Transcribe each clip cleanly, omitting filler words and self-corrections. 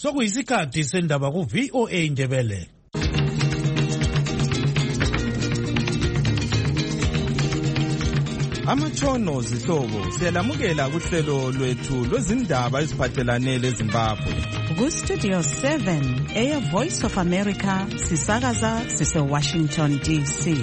Sokuyisikhathi sendaba ku VOA Indebele. Amatshono zihlobo siyalamukela kuhlelo lwethu lwezindaba eziphathelane leZimbabwe. Ku Studio 7 Air Voice of America sisakaza sise Washington DC.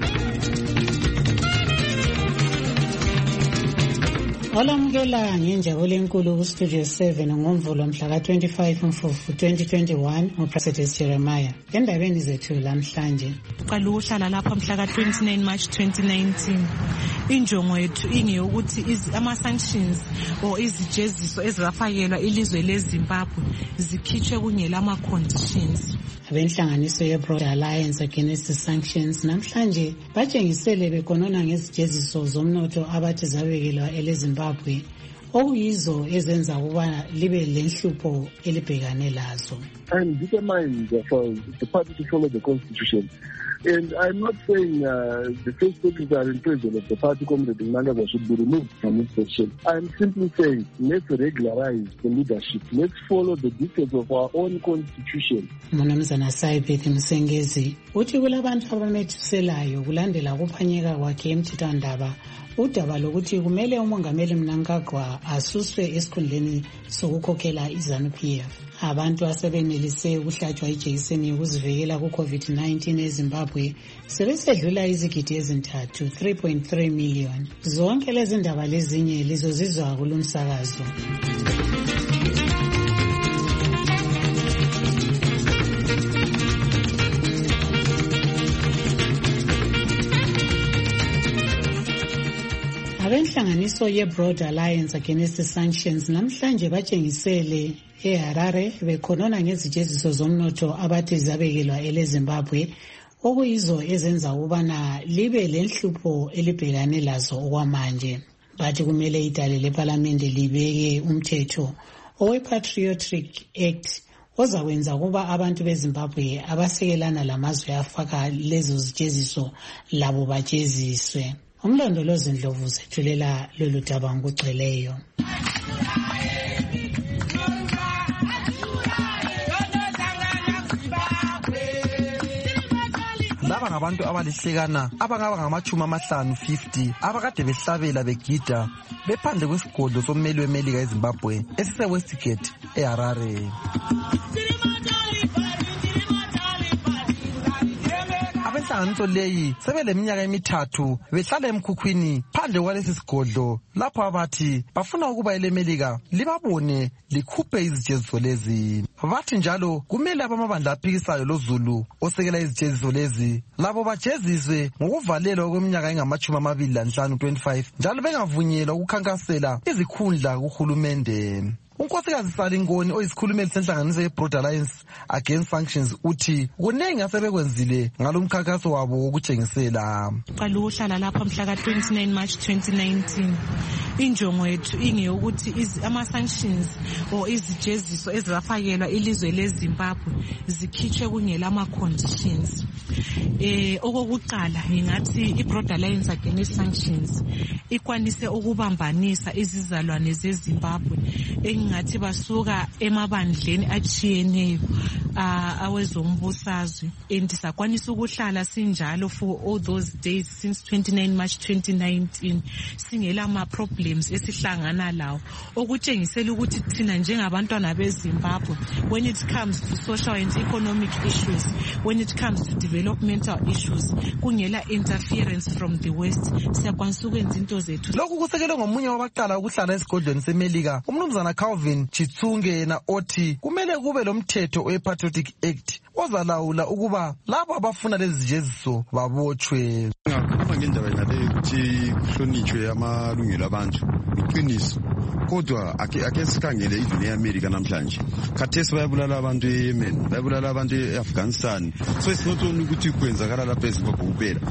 Olamukela ngenjabulo enkulu ku Studio 7 ngoMvulo mhla ka-25 Mfumfu 2021 nguProfessor Jeremiah. Endabeni zethu lamhlanje uqala ukuhlala lapha mhla ka-29 March 2019. Injongo yethu ingeyokuthi ama-sanctions or izijeziso ezifakelwa ilizwe leZimbabwe zikhitshwe kungela ama-conditions. Abenhlanganiso ye-Broad Alliance Against the Sanctions namhlanje batshengisele bekhonona ngezijeziso zomnotho abathi zabekelwa eleZimbabwe okuyizo ezenza ukuba libe lenhlupho elibhekane lazo. I'm determined for the party to follow the constitution. And I'm not saying the first secretary and president of the party, Comrade Mnangagwa, should be removed from his position. I'm simply saying let's regularize the leadership. Let's follow the dictates of our own constitution. Mnumzana Saibeth Msengezi uthi kulabantu abamethuselayo kulandela ukuphanyeka kwakhe emthethwandaba udaba lokuthi kumele umongameli Mnangagwa asuswe esikhundleni sokukhokhela iZANU-PF. Abantu asebenelise ukuhlatshwa ijekiseni yokuzivikela ku-COVID-19 eZimbabwe sebesedlula izigidi ezintathu 3.3 million. Zonke lezi ndaba lezinye lizozizwa kulumsakazo. Abenhlanganiso ye-Broad Alliance Against the Sanctions namhlanje batshengisele eHarare bekhonona ngezijeziso zomnotho abathi zabekelwa eleZimbabwe okuyizo ezenza ukubana libe lenhlupho elibhekane lazo okwamanje. Bathi kumele idale leParliament libeke umthetho owe-Patriotic Act ozakwenza ukuba abantu beZimbabwe abasekelana lamazwe afaka lezo zijeziso labo bajeziswe. Umlondolozi Ndlovu sethulela lolu daba ngokugcweleyo. Laba ngabantu abalihlekana abangaba ngama-50 abakade behlabela begida bephandle kwesigodlo sommeli weMelika eZimbabwe esise-Westgate eHarare. Inhlanganiso leyi sebeleminyaka emithathu behlala emkhukhwini phandle kwalesi sigodlo lapho abathi bafuna ukuba eleMelika libabone likhuphe izijeziso lezi. Bathi njalo kumele abamabandla aphikisayo loZulu osekela izijeziso lezi labo bajeziswe ngokuvalelwa kweminyaka engama-25 25 njalo bengavunyelwa ukukhankasela izikhundla kuhulumende. Unkosikazi Salingoni oyisikhulumeli senhlanganiso ye-Broad Alliance Against Sanctions uthi kunengi asebekwenzile ngalomkhankaso wabo wokutshengisela. Uqala ukuhlala lapha mhla ka-29 March 2019. Injongo yethu ingeyokuthi ama-sanctions or izijeziso ezifakelwa ilizwe leZimbabwe zikhitshwe kungela ama-conditions. Okokuqala ngingathi i-Broad Alliance Against Sanctions ikwanise ukubambanisa izizalwane zeZimbabwe engathi basuka emabandleni achiyeneyo awezombusazwe and sakwanisa ukuhlala sinjalo for all those days since 29 March 2019 singela ma-problems esihlangana lawo okutshengisela ukuthi thina njengabantwana beZimbabwe when it comes to social and economic issues, when it comes to developmental issues kungela interference from the West siyakwanisa ukwenza into zethu. Lokhu kusekelwe ngomunye wabaqala ukuhlala esigodlweni seMelika uMnumzana Calvin Chitsunge yena othi kumele kube lomthetho we-Patriotic Act ozalawula ukuba labo abafuna lezi zijeziso babotshwe. Ngakhuluma ngendaba ngale ukuthi kuhlonitshwe amalungelo abantu iqiniso kodwa ake sikhangele izwe leAmerica namhlanje khathesi bayabulala abantu eYemen bayabulala abantu eAfghanistan so it's not only ukuthi kwenzakala lapha eZimbabwe kuphela.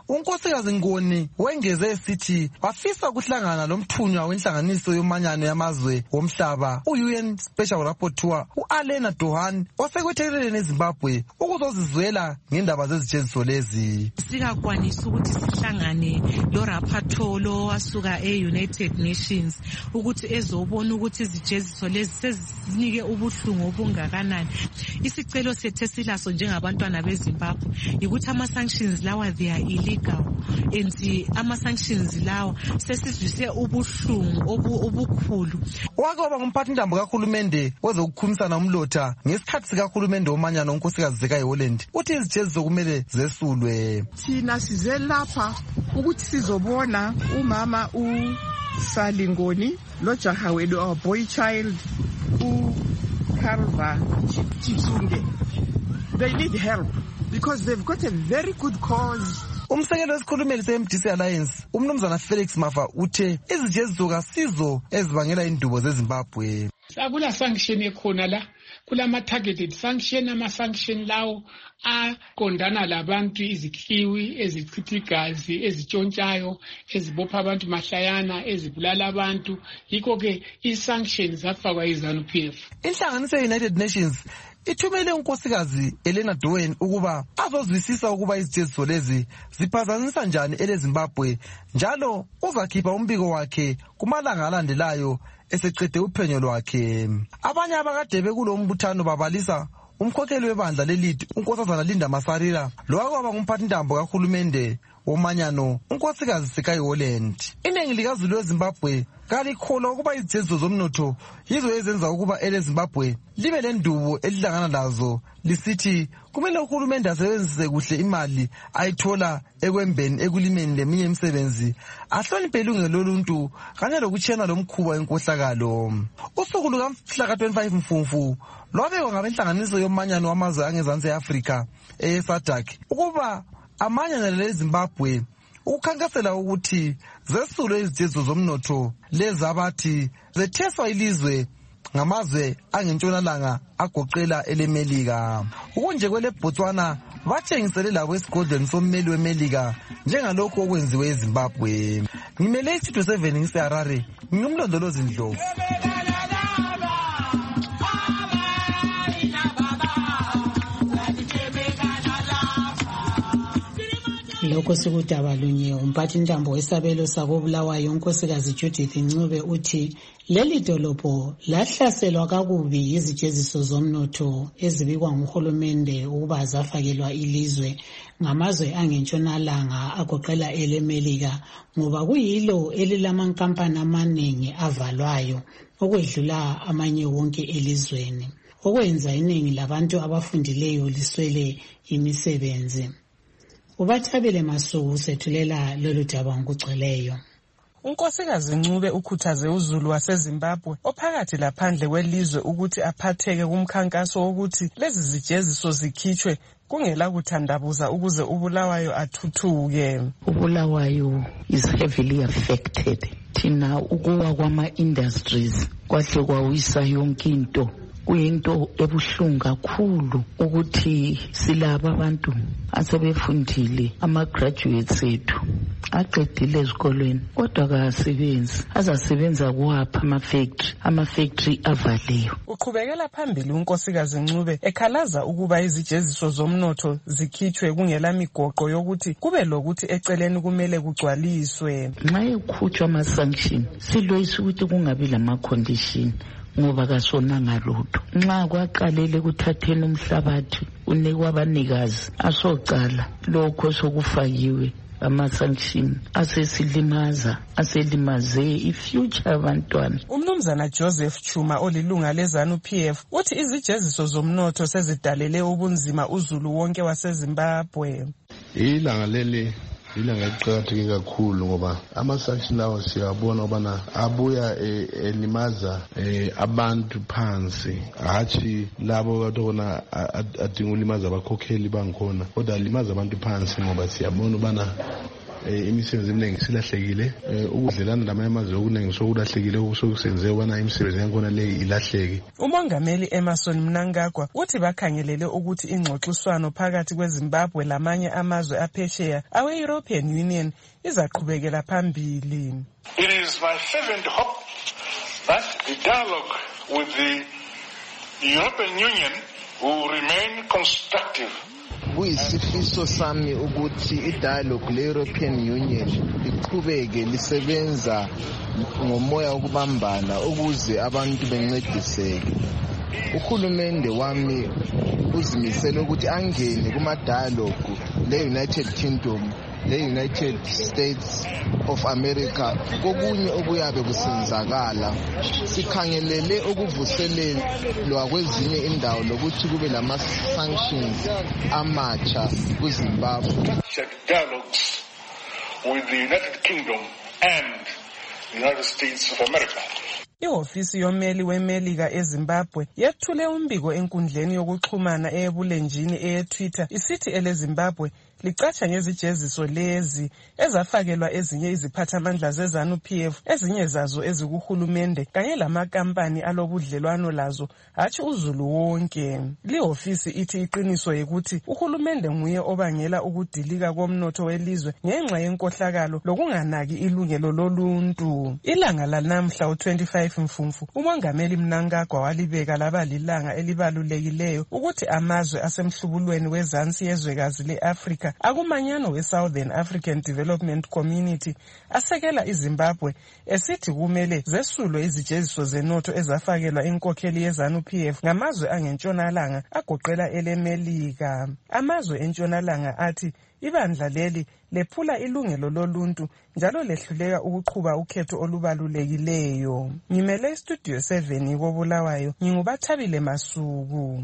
unkosikazi Ngoni wengeze esithi bafisa ukuhlangana lomthunywa wenhlanganiso yomanyano yamazwe womhlaba UN Special Rapporteur uAlena Dohan osekwetheleleni eZimbabwe ukuzozizwela ngendaba zezijeziso lezi. Sikakwanisa ukuthi sihlangane lo rapporteur lo wasuka e-United Nations ukuthi ezobona ukuthi izijeziso lezi sezinike ubuhlungu obungakanani. Isicelo sethu silaso njengabantwana beZimbabwe ukuthi ama-sanctions lawa they are illegal and ama-sanctions lawa sesizwise ubuhlungu obukhulu. Wake waba ngumphathintambo kahulumende wezokukhulumisana umlotha ngesikhathi sikahulumende womanyano unkosikazi Zeka-Holland uthi izijeziso kumele zesulwe. Thina size lapha ukuthi sizobona umama uSally Ngoni lo jaha wethu our boy child uKarva Chisunde. They need help because they've got a very good cause. Umsekelo wesikhulumeli se-MDC Alliance umnumzana Felix Mafa uthe izijeziso kasizo ezibangela indubo zeZimbabwe. Akula sanction ekhona la, kulama targeted sanction, ama-sanction lawo aqondana labantu izikhiwi ezichitha igazi ezitshontshayo ezibopha abantu mahlayana ezibulala abantu. Yikho ke i-sanctions zafakwa yi-ZANU-PF. Inhlanganiso ye-United Nations ithumele unkosikazi Elena Dohan ukuba azozwisisa ukuba izijeziso lezi ziphazamisa njani eleZimbabwe, njalo uzakhipha umbiko wakhe kumalanga alandelayo eseqede uphenyo lwakhe. Abanye abakade bekulo mbuthano babalisa umkhokheli webandla lelidi unkosazana Linda Masarira lowakwaba ngumphathintambo kahulumende womanyano unkosikazi Zeka-Holland. Iningi likazulu weZimbabwe kalikholwa ukuba izijeziso zomnotho yizo ezenza ukuba eleZimbabwe libe lendubo elihlangana lazo lisithi kumele uhulumende asebenzise kuhle imali ayithola ekwembeni ekulimeni leminye imisebenzi ahloniphe ilungelo loluntu kanye lokutshena lomkhuba wenkohlakalo. Usuku lukamhla ka-25 Mfumfu lwabekwa ngabenhlanganiso yomanyano wamazwe angezansi e-Afrika SADC ukuba amanyana leZimbabwe ukukhankasela ukuthi zesulwe izijeziso zomnotho lezi abathi zetheswa ilizwe ngamazwe angentshonalanga agoqela eleMelika. Okunje kwele Botswana batshengisele labo esigodlweni sommeli weMelika njengalokho okwenziwe eZimbabwe. Ngimele iStudio 7 ngiseHarare, ngingumlondolozi Ndlovu. Lokho sikudaba lunye umphathintambo wesabelo sakobulawayo unkosikazi Judith Ncube uthi leli dolobho lahlaselwa kakubi izijeziso zomnotho ezibikwa nguhulumende ukuba zafakelwa ilizwe ngamazwe angentshonalanga agoqela eleMelika ngoba kuyilo elilamankampani amaningi avalwayo okwedlula amanye wonke elizweni okwenza iningi labantu abafundileyo liswele imisebenzi. Ubathabele Masuku sethulela lolu daba ngokugcweleyo. Unkosikazi Ncube ukhuthaze uzulu waseZimbabwe ophakathi laphandle kwelizwe ukuthi aphatheke kumkhankaso wokuthi lezi zijeziso zikhitshwe kungela kuthandabuza ukuze uBulawayo athuthuke. uBulawayo is heavily affected. Thina ukuwa kwama-industries kwahle kwawisa yonke into. Kuyinto ebuhlungu kakhulu ukuthi silaba abantu asebefundile ama-graduates ethu aqedile ezikolweni kodwa kasebenzi azasebenza kuwapha ama-factory avaliwe. Uqhubekela phambili unkosikazi Ncube ekhalaza ukuba izijeziso zomnotho zikhitshwe kungela migoqo yokuthi kube lokuthi eceleni kumele kugcwaliswe. Nxa ekhutshwa ama-sanction siloyisa ukuthi kungabi lama-condition ngoba kasonanga lutho. Nxa kwaqalele kuthatheni umhlabathi unikwa abanikazi asocala lokho sokufakiwe ama-sanction aselimaze i-future abantwana. Umnumzana Joseph Chuma olilunga leZANU-PF uthi izijeziso zomnotho sezidalele ubunzima uzulu wonke waseZimbabwe. Ilanga leli ilanga eliqakatheke kakhulu ngoba ama-sanction lawa siyabona ubana abuya elimaza abantu phansi hatshi labo batona adinga ulimaza abakhokheli bangikhona kodwa limaza abantu phansi ngoba siyabona ubana imisebenzi eminingi silahlekile ukudlelana lamanye amazwe okuningi sokulahlekile okusenze ubana imisebenzi yakhona le ilahleke. Umongameli Emmerson Mnangagwa uthi bakhangelele ukuthi ingxoxiswano phakathi kweZimbabwe lamanye amazwe aphesheya awe-European Union izaqhubekela phambili. It is my fervent hope that the dialogue with the European Union will remain constructive. Kuyisifiso sami ukuthi idialogue le-European Union iqhubeke lisebenza ngomoya wokubambana ukuze abantu bencediseke. Uhulumende wami uzimisele ukuthi angene kuma-dialogue le-United Kingdom, le-United States of America, kokunye okuyabe kusenzakala. Sikhangelele ukuvuselelwa kwezinye indawo lokuthi kube lama-sanctions amatsha kuZimbabwe. Dialogues with the United Kingdom and the United States of America. Ihofisi yomeli weMelika eZimbabwe yethule umbiko enkundleni yokuxhumana eyebulenjini eyeTwitter isithi eleZimbabwe licatsha ngezijeziso lezi ezafakelwa ezinye iziphathamandla zeZANU-PF, ezinye zazo ezikuhulumende kanye lamakampani alobudlelwano lazo, hatshi uzulu wonke. Lihofisi ithi iqiniso yikuthi uhulumende nguye obangela ukudilika komnotho welizwe ngenxa yenkohlakalo lokunganaki ilungelo loluntu. Ilanga lanamhla u-25 Mfumfu, umongameli Mnangagwa walibeka laba lilanga elibalulekileyo ukuthi amazwe asemhlubulweni wezansi yezwekazi le-Afrika akumanyano we-Southern African Development Community asekela iZimbabwe esithi kumele zesulwe izijeziso zenotho ezafakelwa inkokheli yeZANU-PF ngamazwe angentshonalanga agoqela eleMelika. Amazwe entshonalanga athi ibandla leli lephula ilungelo loluntu njalo lehluleka ukuqhuba ukhetho olubalulekileyo. Ngimele istudio 7 koBulawayo, nginguBathabile Masuku.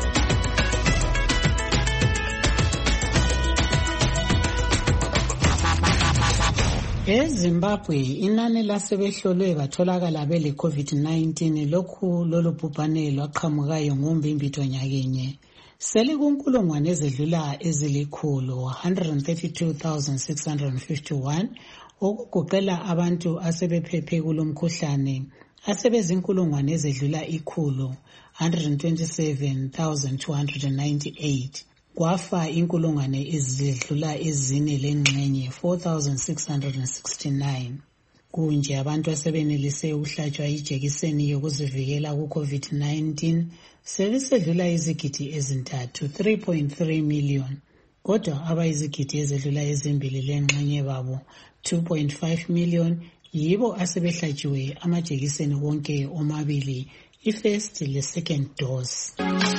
EZimbabwe inani lasebehlolwe batholakala bele COVID-19 lokhu lolu bhubhane lwaqhamukayo ngoMbimbitho nyakenye selikunkulungwane ezedlula ezilikhulu 132,651 okugoqela abantu asebephephe kulomkhuhlane asebezinkulungwane ezedlula ikhulu 127,298 kwafa inkulungwane ezidlula ezine lengxenye 4,669. Kunje abantu asebenelise ukuhlatshwa ijekiseni yokuzivikela ku-COVID-19 sebesedlula izigidi ezintathu 3.3 million. Kodwa abayizigidi ezedlula ezimbili lengxenye babo 2.5 million yibo asebehlatshiwe amajekiseni wonke omabili, i-first le-second dose.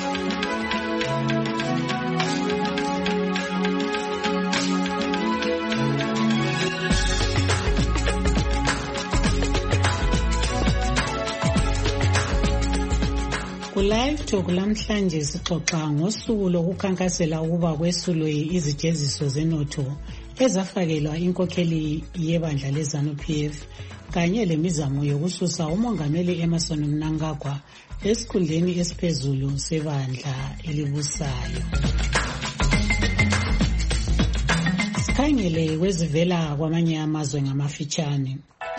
Live Talk lamhlanje sixoxa ngosuku lokukhankasela ukuba kwesulwe izijeziso zenotho ezafakelwa inkokheli yebandla leZANU-PF kanye lemizamo yokususa umongameli Emmerson Mnangagwa esikhundleni esiphezulu sebandla elibusayo. Sikhangele kwezivela kwamanye amazwe ngamafitshane.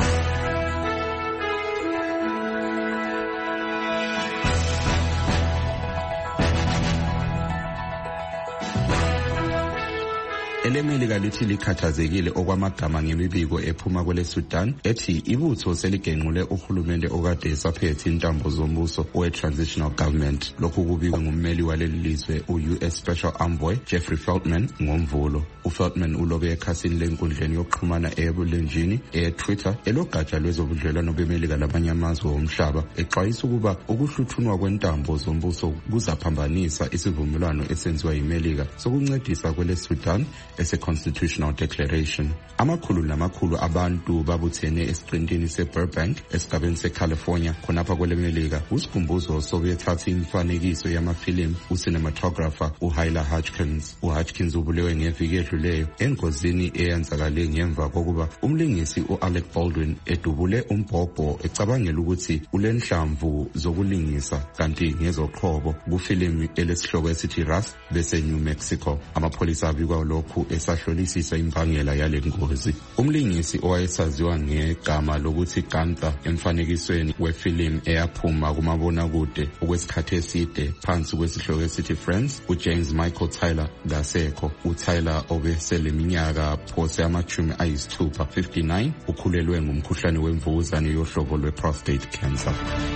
EleMelika lithi likhathazekile okwamagama ngemibiko ephuma kwele Sudan ethi ibutho seligenqule uhulumende okade esaphethe intambo zombuso we-transitional government. Lokhu kubikwe ngummeli waleli lizwe u-US Special Envoy Jeffrey Feltman ngoMvulo. uFeltman ulobe ekhasini lenkundleni yokuxhumana eyebulenjini eTwitter elogatsha lwezobudlelwano beMelika lamanye amazwe omhlaba exwayisa ukuba ukuhluthunwa kwentambo zombuso kuzaphambanisa isivumelwano esenziwa yiMelika sokuncedisa kwele Sudan ese-Constitutional Declaration. Amakhulu namakhulu abantu babuthene esiqintini seBurbank esigabeni seCalifornia khonapha kweleMelika. Usikhumbuzo sobethatha imifanekiso yamafilimu ucinematographer uHyla Hodgkins. uHodgkins ubulewe ngeviki edluleyo engozini eyenzakale ngemva kokuba umlingisi uAlec Baldwin edubule umbhobho ecabangela ukuthi ulenhlamvu zokulingisa kanti ngezoqhobo kufilimu elesihloko esithi Rust bese New Mexico. Amapholisa abikwa lokhu lokhu esahlolisisa imbangela yale ngozi. Umlingisi owayesaziwa ngegama lokuthi Gunther emfanekisweni wefilimu eyaphuma kumabonakude okwesikhathi eside phansi kwesihloko esithi Friends, uJames Michael Tyler Gasekho. uTyler obeseleminyaka phose amachumi ayisithupha 59 ukhulelwe ngumkhuhlane wemvukuzane yohlobo lwe-prostate cancer.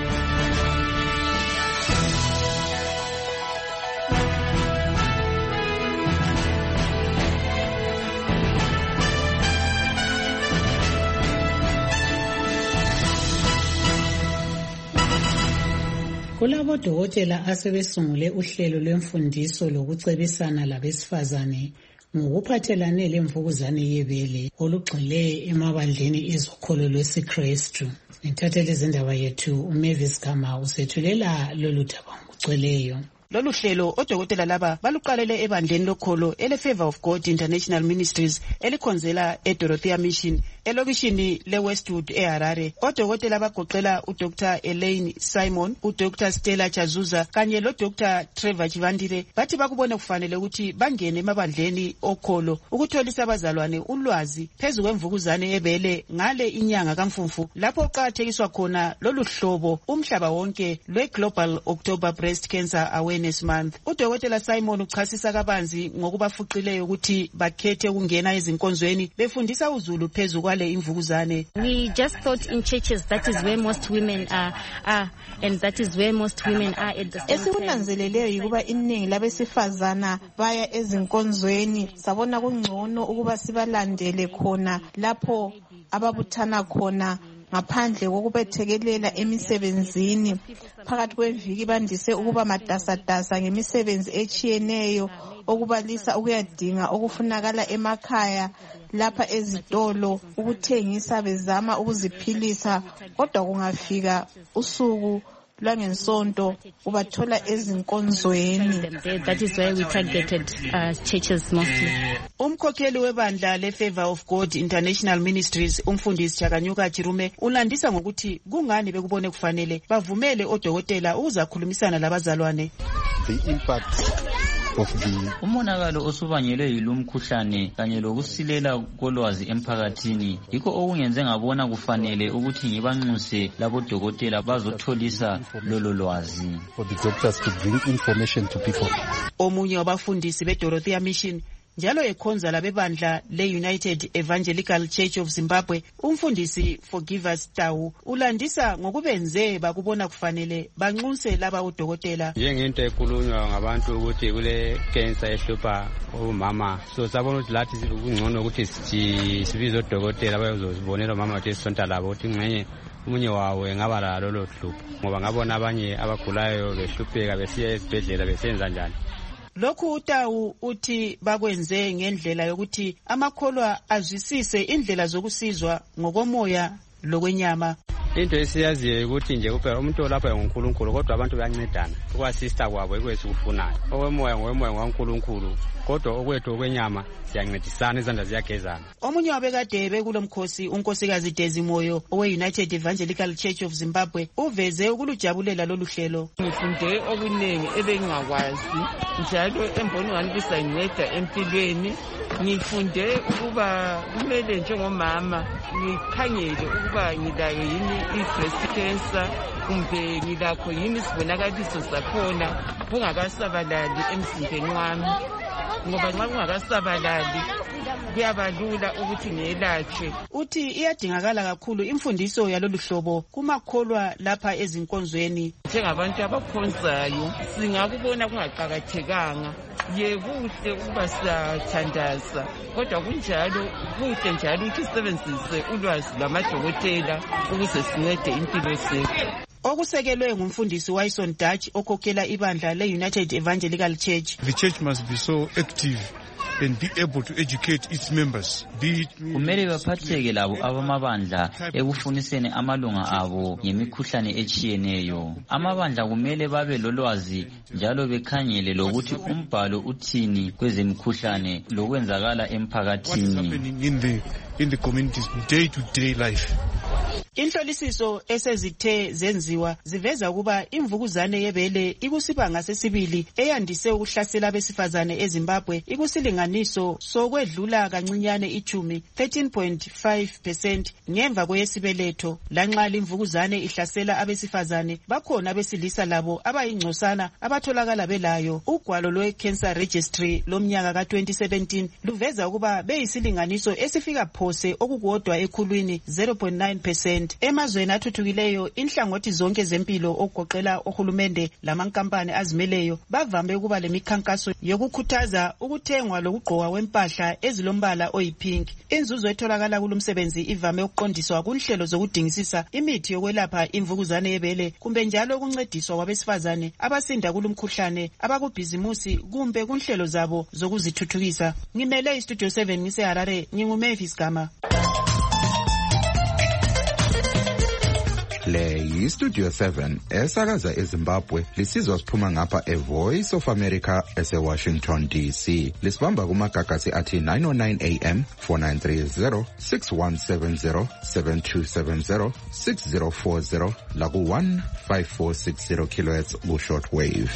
Kulabodokotela asebesungule uhlelo lwemfundiso lokucebisana labesifazane ngokuphathelane lemvukuzane yebele olugxile emabandleni ezokholo lwesiKristu. Ngithathele izindaba yethu uMavis Gama usethulela lolu daba ngokugcweleyo. Lolu hlelo odokotela laba baluqalele ebandleni lokholo ele-Favor of God International Ministries elikhonzela eDorothea Mission elokishini leWestwood eHarare. Odokotela bagoqela uDr. Elaine Simon, uDr. Stella Chazuza kanye loDr. Trevor Chivandile bathi bakubone kufanele ukuthi bangene emabandleni okholo ukutholisa abazalwane ulwazi phezu kwemvukuzane ebele ngale inyanga kaMfumfu lapho uqakathekiswa khona lolu hlobo umhlaba wonke lwe-Global October Breast Cancer Awareness Month. Udokotela Simon uchasisa kabanzi ngokubafuqileyo ukuthi bakhethe ukungena ezinkonzweni befundisa uzulu phezu kwale imvukuzane. We just thought in churches that is where most women are and that is where most women are at the same time. Esikunanzeleleyo yikuba iningi labesifazana baya ezinkonzweni, sabona kungcono ukuba sibalandele khona lapho ababuthana khona ngaphandle kokubethekelela emisebenzini. Phakathi kweviki bandise ukuba matasatasa ngemisebenzi echiyeneyo okubalisa ukuyadinga okufunakala emakhaya lapha ezitolo ukuthengisa bezama ukuziphilisa, kodwa kungafika usuku lwangensonto ubathola ezinkonzweni. That is why we targeted churches mostly. Umkhokheli webandla le-Favor of God International Ministries umfundisi Chakanyuka Chirume ulandisa ngokuthi kungani bekubone kufanele bavumele odokotela ukuzakhulumisana labazalwane. The impact umonakalo osubangelwe yilumkhuhlane kanye lokusilela kolwazi emphakathini yikho okungenze ngabona kufanele ukuthi ngibanxuse labodokotela bazotholisa lolo lwazi. Omunye wabafundisi beDorothea Mission njalo ekhonza labebandla le-United Evangelical Church of Zimbabwe umfundisi Forgivers Tau ulandisa ngokubenze bakubona kufanele banxuse laba udokotela. Njengento ekhulunywa ngabantu ukuthi kule cancer ehlupha umama, so sabona ukuthi lathi kungcono ukuthi sibize odokotela bayozibonela umama ukuthi isonta labo ukuthi ngcenye umunye wawo engaba lalo hlupho ngoba ngabona abanye abagulayo behlupheka besiya esibhedlela besenza njani. Lokhu uTawu uthi bakwenze ngendlela yokuthi amakholwa azwisise indlela zokusizwa ngokomoya lokwenyama. Into esiyaziyo ukuthi nje kuphela umuntu olapha nguNkulunkulu kodwa abantu bayancedana ukwasista kwabo ekwesikufunayo. Okwemoya ngoNkulunkulu kodwa okwethu okwenyama siyancedisana, izandla ziyagezana. Omunye wabekade bekulomkhosi unkosikazi Dezimoyo owe-United Evangelical Church of Zimbabwe uveze ukulujabulela lolu hlelo. Ngifunde okuningi ebengingakwazi njalo emboni ngani bisayinceda empilweni. Ngifunde ukuba kumele njengomama ngikhangele ukuba ngilayo yini i-breast cancer kumbe ngilakho yini isibonakaliso sakhona kungakasabalali emzimbeni wami, ngoba nxa kungakasabalali kuyabalula ukuthi ngelatshwe. Uthi iyadingakala kakhulu imfundiso yalolu hlobo kumakholwa lapha ezinkonzweni. Njengabantu abakhonzayo singakubona kungaqakathekanga. Ye kuhle ukuba siyathandaza kodwa kunjalo kuhle njalo ukuthi sisebenzise ulwazi lwamadokotela ukuze sincede impilo zethu. Okusekelwe ngumfundisi Wyson Dutch okhokhela ibandla le-United Evangelical Church. The church must be so active and be able to educate its members. Kumele baphatheke labo abamabandla ekufuniseni amalunga abo ngemikhuhlane echiyeneyo. Amabandla kumele babe lolwazi njalo bekhangele lokuthi umbhalo uthini kwezemikhuhlane lokwenzakala emphakathini. In the communities day to day life. Inhlolisiso esezithe zenziwa ziveza ukuba imvukuzane yebele ikusibanga sesibili eyandise ukuhlasela abesifazane eZimbabwe ikusilinganiso sokwedlula kancinyane ichumi 13.5% ngemva kweyesibeletho. Lanxa limvukuzane ihlasela abesifazane bakhona abesilisa labo abayingcosana abatholakala belayo. Ugwalo lwe-Cancer Registry lomnyaka ka-2017 luveza ukuba beyisilinganiso esifika phose okukodwa ekhulwini 0.9%. Emazweni athuthukileyo inhlangothi zonke zempilo okugoqela ohulumende lamankampani azimeleyo bavame ukuba lemikhankaso yokukhuthaza ukuthengwa lokugqoka kwempahla ezilombala oyipink. Inzuzo etholakala kulomsebenzi ivame ukuqondiswa kunhlelo zokudingisisa imithi yokwelapha imvukuzane yebele kumbe njalo ukuncediswa kwabesifazane abasinda kulumkhuhlane abakubhizimusi kumbe kunhlelo zabo zokuzithuthukisa. Ngimele iStudio 7 ngiseHarare, nginguMavis Gama. Le yiStudio 7 esakaza eZimbabwe lisizwa siphuma ngapha eVoice of America eseWashington DC. Lisibamba kumagagasi athi 909 AM 4930 6170 7270 6040 laku 15460 kHz ku shortwave.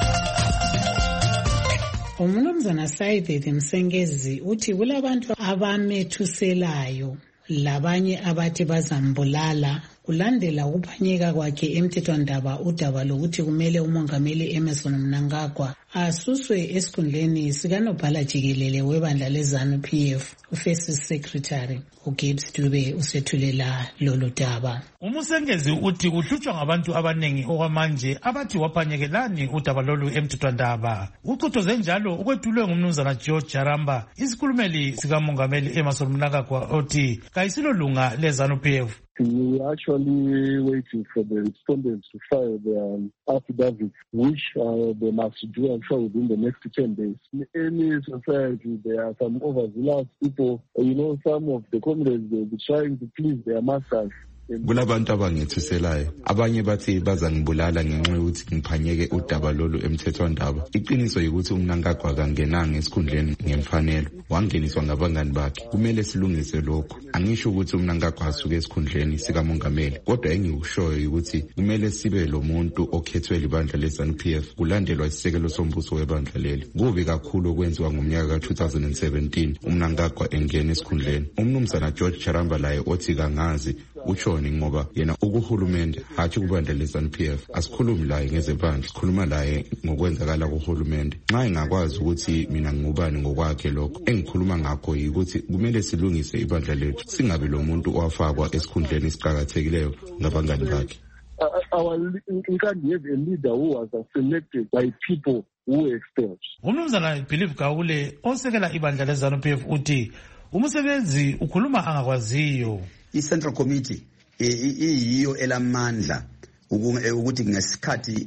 Umnumzana Saidi Msengezi uthi kulabantu abamethuselayo labanye abathi bazambulala kulandela ukuphanyeka kwakhe emthethwandaba udaba lokuthi kumele umongameli Emmerson Mnangagwa asuswe esikhundleni sikanobhala jikelele webandla leZANU-PF. First Secretary uGibbs Dube usethulela lolu daba. Umusengezi uthi uhlutshwa ngabantu abanengi okwamanje abathi waphanyekelani udaba lolu emthethwandaba. Ucothoze njalo ukwethulwe ngumnumzana George Jaramba, isikhulumeli sikamongameli Emmerson Mnangagwa, othi kayisilolunga leZANU-PF. We are actually waiting for the respondents to file their affidavits, which they must do, I'm sure, within the next 10 days. In any society, there are some overzealous people. Some of the comrades, they'll be trying to please their masters. Kulabantu abangethuselayo, abanye bathi bazangibulala ngenxa yokuthi ngiphanyeke udaba lolu emthethwandaba. Iqiniso ukuthi uMnangagwa akangenanga esikhundleni ngemfanelo, wangeniswa ngabangani bakhe. Kumele silungise lokho. Angisho ukuthi uMnangagwa asuke esikhundleni sikamongameli, kodwa engikushoyo ukuthi kumele sibe lo muntu okhethwe libandla leZANU-PF kulandelwa isisekelo sombuso webandla leli. Kubi kakhulu okwenziwa ngomnyaka ka-2017 uMnangagwa engena esikhundleni. Umnumzana George Charamba laye othi kangazi utshoni ngoba yena ukuhulumende hathi kubandla leZANU-PF. Asikhulumi laye ngezebandla, sikhuluma laye ngokwenzakala kuhulumende. Nxa engakwazi ukuthi mina ngubani ngokwakhe lokho, engikhuluma ngakho yikuthi kumele silungise ibandla lethu, singabi lo muntu owafakwa esikhundleni esiqhakathekileyo ngabangani bakhe. We can't have a leader who was selected by people who were expelled. Umnumzana Philip Gawule osekela ibandla leZANU-PF uthi umusebenzi ukhuluma angakwaziyo. I-Central Committee iyiyo elamandla ukuthi ngesikhathi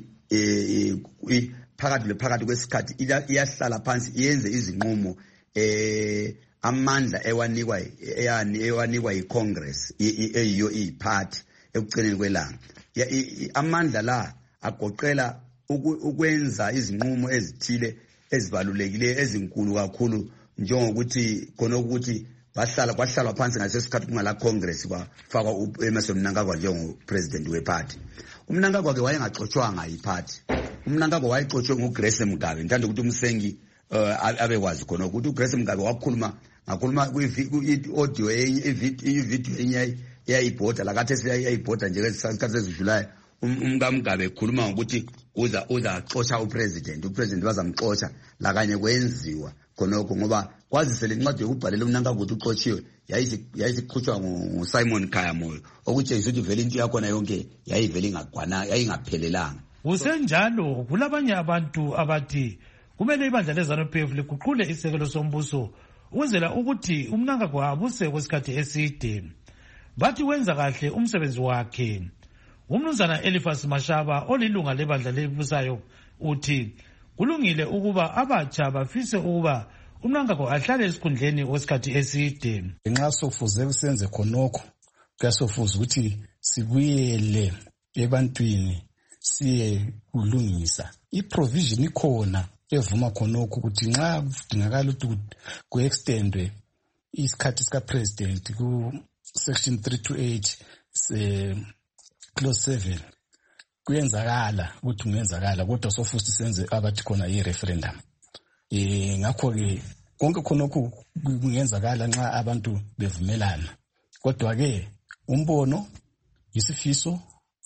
phakathi kwesikhathi iyahlala phansi iyenze izinqumo amandla ewanikwa yiCongress eyiyo iyiparty ekucineni kwelanga. Amandla la agoqela ukwenza izinqumo ezithile ezibalulekileyo ezinkulu kakhulu, njengokuthi khona ukuthi kwahlalwa phansi ngasesikhathi kungala Congress kwafakwa uEmmerson Mnangagwa njengopresident weparty. UMnangagwa ke wayengaxotshwanga yiparty. UMnangagwa wayexotshwe nguGrace Mugabe. Ngithanda ukuthi umsengi abekwazi khona ukuthi uGrace Mugabe ngakhuluma kwi-audio i-video enye eyayibhoda lakathi eyayibhoda njengesikhathi sezidlulayo. UMnangagwa ekhuluma ngokuthi uza axotsha upresident bazamxotsha lakanye kwenziwa khonokho ngoba kwazise le ncwadi yokubhalela uMnangagwa ukuthi uxotshiwe yayisiqhutshwa nguSimon Khayamoyo, okutshengisa ukuthi vele into yakhona yonke yayivele yayingaphelelanga. Kusenjalo kulabanye abantu abathi kumele ibandla leZANU-PF liguqule isekelo sombuso ukwenzela ukuthi uMnangagwa abuse kwesikhathi eside. Bathi wenza kahle umsebenzi wakhe. Umnumzana Eliphas Mashaba olilunga lebandla lebusayo uthi kulungile ukuba abatsha bafise ukuba uMnangagwa ahlale esikhundleni wesikhathi eside. Nxa sofuze senze khonokho kuyasofuza ukuthi sibuyele ebantwini siye kulungisa. I-provision ikhona evuma khonokho ukuthi nxa kudingakala ukuthi ku-extendwe isikhathi sika-president ku-section 328 clause 7 kuyenzakala ukuthi kungenzakala kodwa sofuthi senze abathi khona i-referendum. Ngakho ke konke khonokho kungenzakala nxa abantu bevumelana. Kodwa ke umbono isifiso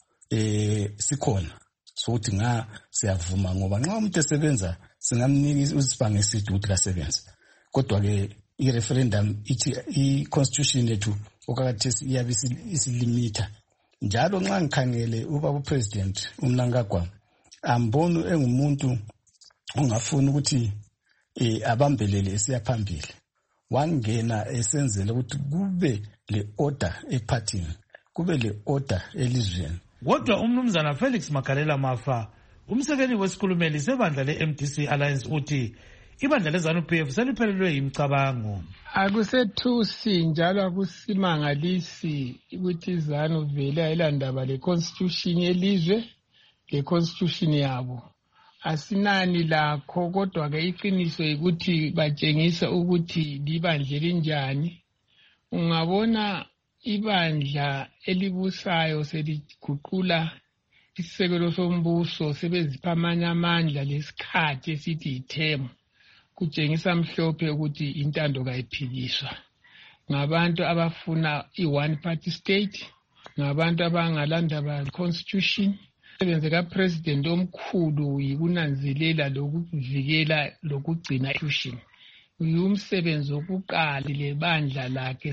sikhona sokuthi siyavuma ngoba nxa umuntu esebenza singamnika isibanga eside ukuthi kasebenze. Kodwa ke i-referendum ithi i-constitution yethu okakathesi iyabe isilimita. Njalo nxa ngikhangele ubaba president uMnangagwa amboni engumuntu ongafuna ukuthi abambelele esiyaphambili. Wangena esenzele ukuthi kube le order ephathini, kube le order elizweni. Kodwa umnumzana Felix Makalela Mafa, umsekeli wesikhulumeli sebandla le-MDC Alliance uthi ibandla leZANU-PF seliphelelwe yimicabango. Akusethusi njalo akusimangalisi ukuthi iZANU vele ayilandaba le-constitution yelizwe, le-constitution yabo. Asinani lakho kodwa ke iqiniso ukuthi batshengisa ukuthi libandla linjani. Ungabona ibandla elibusayo seliguqula isisekelo sombuso sebezipha amanye amandla lesikhathi esithi ithemu. Kutshengisa mhlophe ukuthi intando kayiphikiswa. Ngabantu abafuna i-one party state, ngabantu abangalandaba constitution. Umsebenzi kaPresident omkhulu yikunanzelela lokuvikela lokugcina constitution. Uyumsebenzi wokuqala lebandla lakhe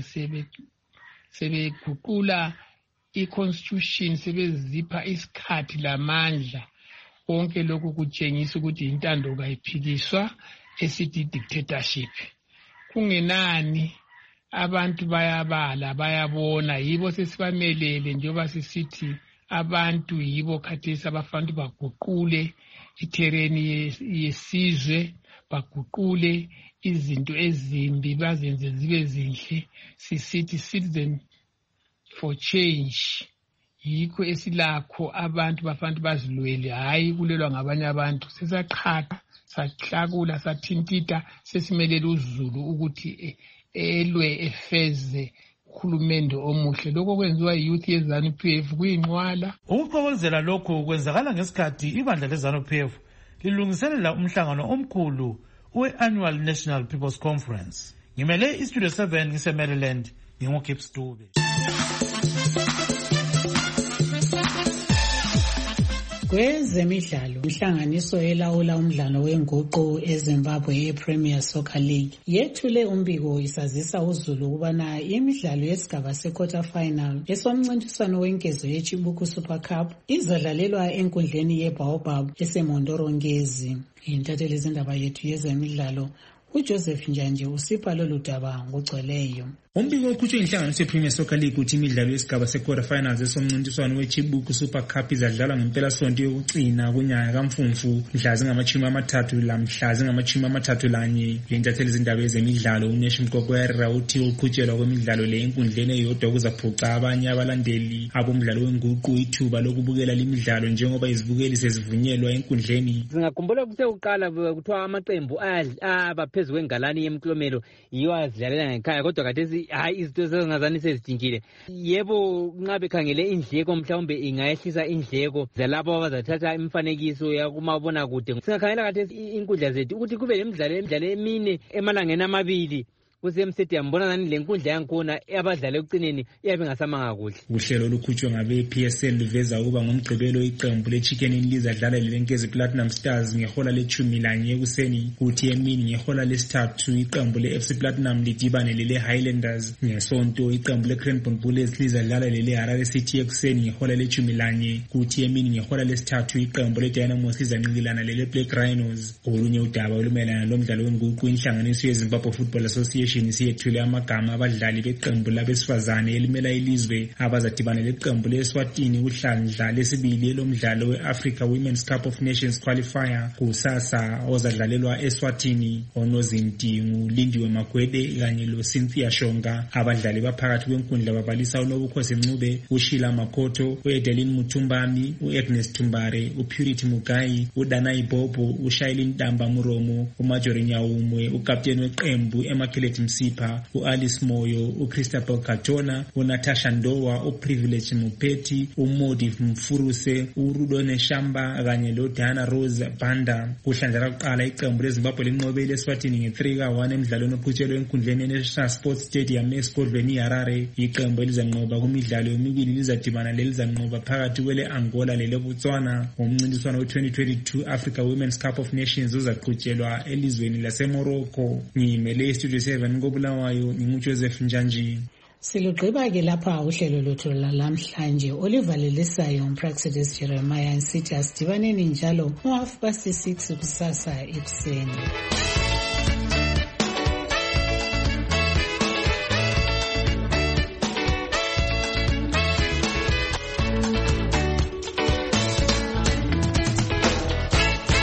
sebeguqula i-constitution sebezipha isikhathi lamandla. Konke lokhu kutshengisa ukuthi intando kayiphikiswa esithi dictatorship. Kungenani abantu bayabala bayabona yibo sesibamelele njengoba sisithi abantu yibo khathesi abafanele baguqule itereni yesizwe, baguqule izinto ezimbi bazenze zibe zinhle. Sisithi citizen for change. Yikho esilakho abantu bafanele bazilwele, hayi kulelwa ngabanye abantu. Sesaqhatha sahlakula sathintita sesimelele uZulu ukuthi elwe efeze uhulumende omuhle. Lokho kwenziwa youth yeZANU-PF kuyinqwala. Ukuqokozela lokhu kwenzakala ngesikhathi ibandla leZANU-PF lilungiselela umhlangano omkhulu we-Annual National People's Conference. Ngimele iStudio 7 ngise-Maryland, nginguGibbs Dube. Kwezemidlalo, inhlanganiso elawula umdlalo wenguqu eZimbabwe ye-Premier Soccer League yethule umbiko isazisa uZulu ukubana imidlalo yesigaba se-quarter final esomncintiswano wenkezo yeChibuku Super Cup izadlalelwa enkundleni yeBaobab eseMondorongezi. Intatheli izindaba yethu yezemidlalo uJoseph Njanje usipha lolu daba ngogcweleyo. Umbiko okhutshwe inhlanganiso yePremier Soccer League uthi imidlalo yesigaba se-quarter finals esomncintiswano weChibuku Super Cup izadlalwa ngempelasonto yokucina kunyaka kaMfumfu mhla zingama-30 lamhla zingama-31. Intatheli izindaba ezemidlalo uNesh Mkokwera uthi uqhutshelwa kwemidlalo le enkundleni eyodwa kuzaphuca abanye abalandeli abomdlalo wenguqu ithuba lokubukela limidlalo njengoba izibukeli sezivunyelwa enkundleni. Singakhumbula kusekuqala kuthiwa amaqembu abaphezu kwengalani yemklomelo yiwo azidlalela ngekhaya, kodwa khathesi hayi izinto sezingazani sezitshintshile. Yebo nxa bekhangele indleko mhlawumbe ingayehlisa indleko zalabo abazathatha imifanekiso yakumabonakude. Singakhangela khathesi inkundla zethu ukuthi kube lemidlalo emine emalangeni amabili kusemstadium. Mbona ngani le nkundla yankhona abadlala ekucineni iyabe ngasamanga kuhle. Uhlelo olukhutshwe ngabe-PSL luveza ukuba ngomgqibelo iqembu le-Chicken lizadlala leLenkezi Platinum Stars ngehola le-11 ekuseni, kuthi emini ngehola le-3 iqembu le-FC Platinum lidibane lele-Highlanders. Ngesonto iqembu le-Cranbourne Bullets lizadlala lele-Harare City ekuseni ngehola le-11, kuthi emini ngehola le-3 iqembu le-Dynamos lizanqikilana lele-Black Rhinos. Olunye udaba olumayelana lomdlalo wenguqu, inhlanganiso yeZimbabwe Football Association siyethule amagama abadlali beqembu labesifazane elimela ilizwe abazadibana leqembu leSwatini kuhlandla lesibili lomdlalo we-Africa Women's Cup of Nations qualifier kusasa ozadlalelwa eSwatini. Onozinti nguLindiwe Magwede kanye loCynthia Shonga. Abadlali baphakathi kwenkundla babalisa uNobukhosi Ncube, uShila Makhoto, uEdelin Mutumbami, uAgnes Tumbare, uPurity Mugai, uDanai Bobo, uShailin Damba Muromo, uMajori Nyawumwe, ukapteni weqembu eMakhele uJuliet Msipha, uAlice Moyo, uChristabel Katona, uNatasha Ndowa, uPrivilege Mupeti, uModi Mfuruse, uRudone Shamba kanye loDiana Rose Banda. Kuhlandla lokuqala iqembu leZimbabwe linqobile eSwatini nge-3-1 emidlalweni oqhutshelwe enkundleni yeNational Sports Stadium esigodlweni iHarare. Iqembu elizanqoba kumidlalo yomibili lizadibana lelizanqoba phakathi kwele-Angola lele-Botswana ngomncintiswano we-2022 Africa Women's Cup of Nations uzaqhutshelwa elizweni laseMorocco. Ngimele iStudio 7 koBulawayo, nginguJoseph Njanji. Silugqiba-ke lapha uhlelo lwethu lamhlanje olivalelisayo uMpraxedis Jeremiah nsithi asidibaneni njalo ngo-6:30 kusasa ekuseni.